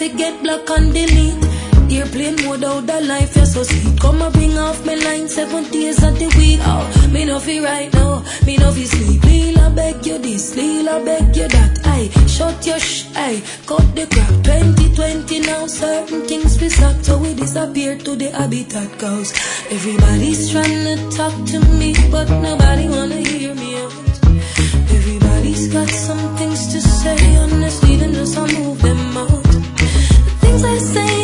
get block and delete. Airplane mode out the life, you're so sweet. Come and bring off my line 7 days of the week. Oh, me no feel right now, me no feel sleep. Lila beg you this, Lila beg you that. Aye, shut your aye, cut the crap. 2020 now, certain things we stop, so we disappear to the habitat cause everybody's trying to talk to me, but nobody wanna hear me out. Everybody's got some things to say, honestly, then just I'll move them out. The things I say